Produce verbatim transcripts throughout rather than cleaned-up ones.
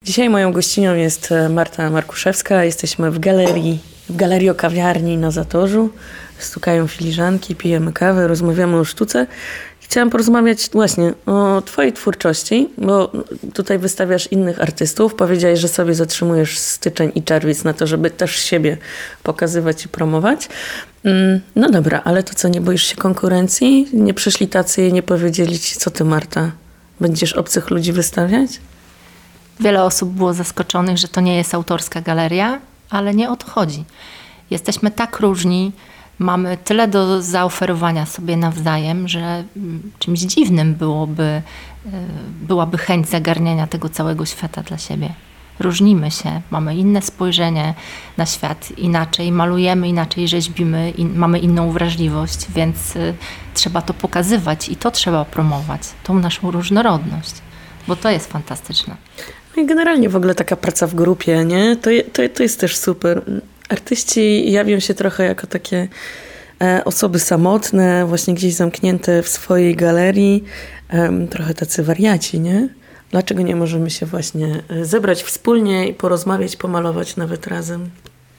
Dzisiaj moją gościnią jest Marta Markuszewska. Jesteśmy w galerii, w galerii o kawiarni na Zatorzu. Stukają filiżanki, pijemy kawę, rozmawiamy o sztuce. Chciałam porozmawiać właśnie o twojej twórczości, bo tutaj wystawiasz innych artystów. Powiedziałeś, że sobie zatrzymujesz styczeń i czerwiec na to, żeby też siebie pokazywać i promować. No dobra, ale to co, nie boisz się konkurencji? Nie przyszli tacy i nie powiedzieli ci, co ty, Marta, będziesz obcych ludzi wystawiać? Wiele osób było zaskoczonych, że to nie jest autorska galeria, ale nie o to chodzi. Jesteśmy tak różni, mamy tyle do zaoferowania sobie nawzajem, że czymś dziwnym byłoby, byłaby chęć zagarniania tego całego świata dla siebie. Różnimy się, mamy inne spojrzenie na świat, inaczej malujemy, inaczej rzeźbimy, in, mamy inną wrażliwość, więc y, trzeba to pokazywać i to trzeba promować, tą naszą różnorodność, bo to jest fantastyczne. No i generalnie w ogóle taka praca w grupie, nie? To, to, to jest też super. Artyści jawią się trochę jako takie e, osoby samotne, właśnie gdzieś zamknięte w swojej galerii, e, trochę tacy wariaci, nie? Dlaczego nie możemy się właśnie zebrać wspólnie i porozmawiać, pomalować nawet razem?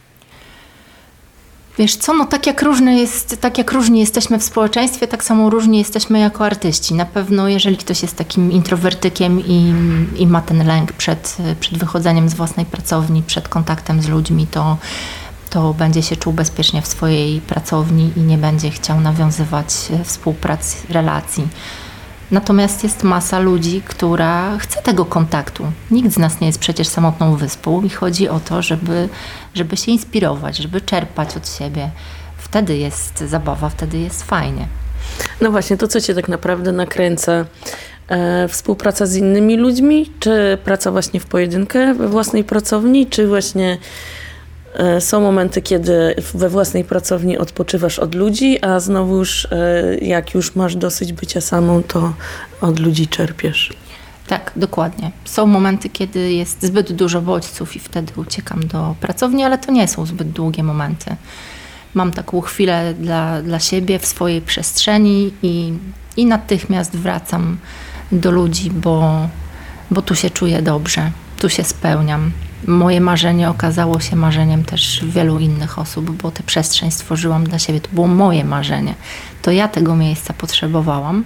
Wiesz co, no tak jak, różny jest, tak jak różni jesteśmy w społeczeństwie, tak samo różni jesteśmy jako artyści. Na pewno jeżeli ktoś jest takim introwertykiem i, i ma ten lęk przed, przed wychodzeniem z własnej pracowni, przed kontaktem z ludźmi, to, to będzie się czuł bezpiecznie w swojej pracowni i nie będzie chciał nawiązywać współpracy, relacji. Natomiast jest masa ludzi, która chce tego kontaktu. Nikt z nas nie jest przecież samotną wyspą i chodzi o to, żeby, żeby się inspirować, żeby czerpać od siebie. Wtedy jest zabawa, wtedy jest fajnie. No właśnie, to co cię tak naprawdę nakręca? E, współpraca z innymi ludźmi, czy praca właśnie w pojedynkę we własnej pracowni, czy właśnie e, są momenty, kiedy we własnej pracowni odpoczywasz od ludzi, a znowu już e, jak już masz dosyć bycia samą, to od ludzi czerpiesz? Tak, dokładnie. Są momenty, kiedy jest zbyt dużo bodźców i wtedy uciekam do pracowni, ale to nie są zbyt długie momenty. Mam taką chwilę dla, dla siebie w swojej przestrzeni i, i natychmiast wracam do ludzi, bo, bo tu się czuję dobrze, tu się spełniam. Moje marzenie okazało się marzeniem też wielu innych osób, bo tę przestrzeń stworzyłam dla siebie. To było moje marzenie. To ja tego miejsca potrzebowałam.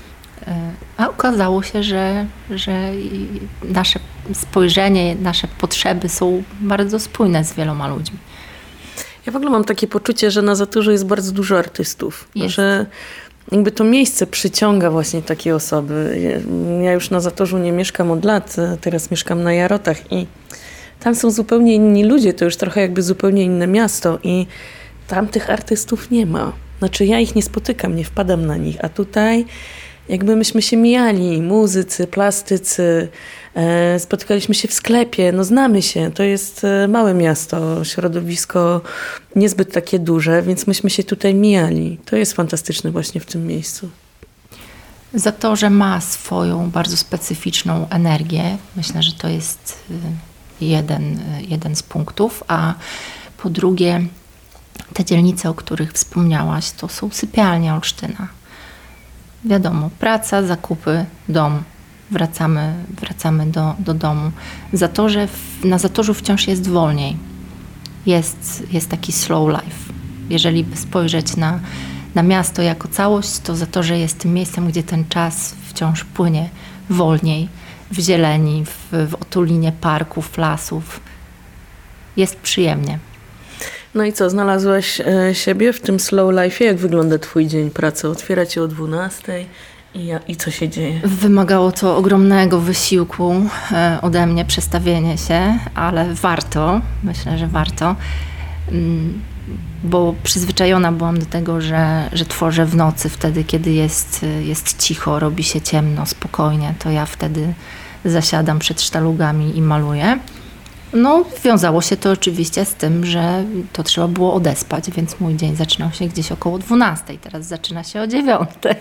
A okazało się, że, że nasze spojrzenie, nasze potrzeby są bardzo spójne z wieloma ludźmi. Ja w ogóle mam takie poczucie, że na Zatorzu jest bardzo dużo artystów. Jest. Że jakby to miejsce przyciąga właśnie takie osoby. Ja już na Zatorzu nie mieszkam od lat, teraz mieszkam na Jarotach i tam są zupełnie inni ludzie, to już trochę jakby zupełnie inne miasto i tam tych artystów nie ma. Znaczy ja ich nie spotykam, nie wpadam na nich, a tutaj jakby myśmy się mijali, muzycy, plastycy, e, spotykaliśmy się w sklepie, no znamy się, to jest e, małe miasto, środowisko niezbyt takie duże, więc myśmy się tutaj mijali. To jest fantastyczne właśnie w tym miejscu. Zatorze ma swoją bardzo specyficzną energię. Myślę, że to jest jeden, jeden z punktów, a po drugie te dzielnice, o których wspomniałaś, to są sypialnie Olsztyna. Wiadomo, praca, zakupy, dom. Wracamy, wracamy do, do domu. Zatorze, na Zatorzu wciąż jest wolniej. Jest, jest taki slow life. Jeżeli by spojrzeć na, na miasto jako całość, to Zatorze jest tym miejscem, gdzie ten czas wciąż płynie wolniej, w zieleni, w, w otulinie parków, lasów. Jest przyjemnie. No i co, znalazłaś e, siebie w tym slow life'ie? Jak wygląda twój dzień pracy? Otwiera cię o dwunastej i, ja, i co się dzieje? Wymagało to ogromnego wysiłku e, ode mnie, przestawienie się, ale warto, myślę, że warto, mm, bo przyzwyczajona byłam do tego, że, że tworzę w nocy, wtedy kiedy jest, jest cicho, robi się ciemno, spokojnie, to ja wtedy zasiadam przed sztalugami i maluję. No, wiązało się to oczywiście z tym, że to trzeba było odespać, więc mój dzień zaczynał się gdzieś około dwunastej, teraz zaczyna się o dziewiątej.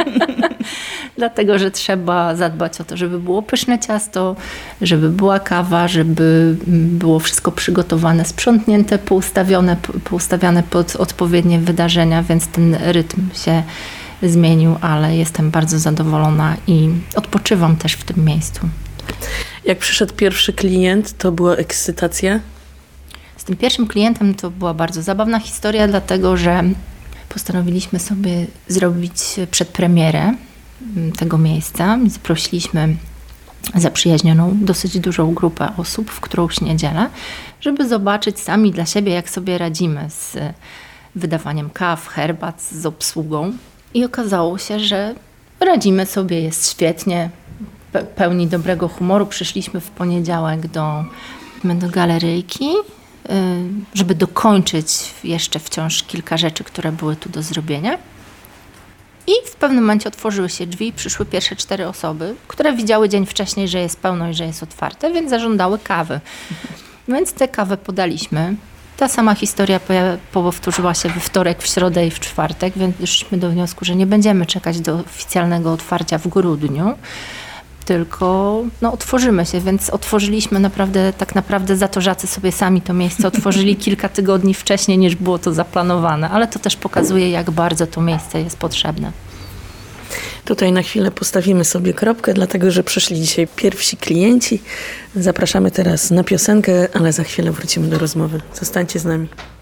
Dlatego, że trzeba zadbać o to, żeby było pyszne ciasto, żeby była kawa, żeby było wszystko przygotowane, sprzątnięte, poustawione, poustawiane pod odpowiednie wydarzenia, więc ten rytm się zmienił, ale jestem bardzo zadowolona i odpoczywam też w tym miejscu. Jak przyszedł pierwszy klient, to była ekscytacja? Z tym pierwszym klientem to była bardzo zabawna historia, dlatego że postanowiliśmy sobie zrobić przedpremierę tego miejsca. Zaprosiliśmy zaprzyjaźnioną, dosyć dużą grupę osób w którąś niedzielę, żeby zobaczyć sami dla siebie, jak sobie radzimy z wydawaniem kaw, herbat, z obsługą. I okazało się, że radzimy sobie, jest świetnie, pełni dobrego humoru. Przyszliśmy w poniedziałek do, do galeryjki, żeby dokończyć jeszcze wciąż kilka rzeczy, które były tu do zrobienia. I w pewnym momencie otworzyły się drzwi i przyszły pierwsze cztery osoby, które widziały dzień wcześniej, że jest pełno i że jest otwarte, więc zażądały kawy. Więc tę kawę podaliśmy. Ta sama historia powtórzyła się we wtorek, w środę i w czwartek, więc doszliśmy do wniosku, że nie będziemy czekać do oficjalnego otwarcia w grudniu, tylko no, otworzymy się, więc otworzyliśmy naprawdę, tak naprawdę zatorzacy sobie sami to miejsce otworzyli kilka tygodni wcześniej, niż było to zaplanowane, ale to też pokazuje, jak bardzo to miejsce jest potrzebne. Tutaj na chwilę postawimy sobie kropkę, dlatego że przyszli dzisiaj pierwsi klienci. Zapraszamy teraz na piosenkę, ale za chwilę wrócimy do rozmowy. Zostańcie z nami.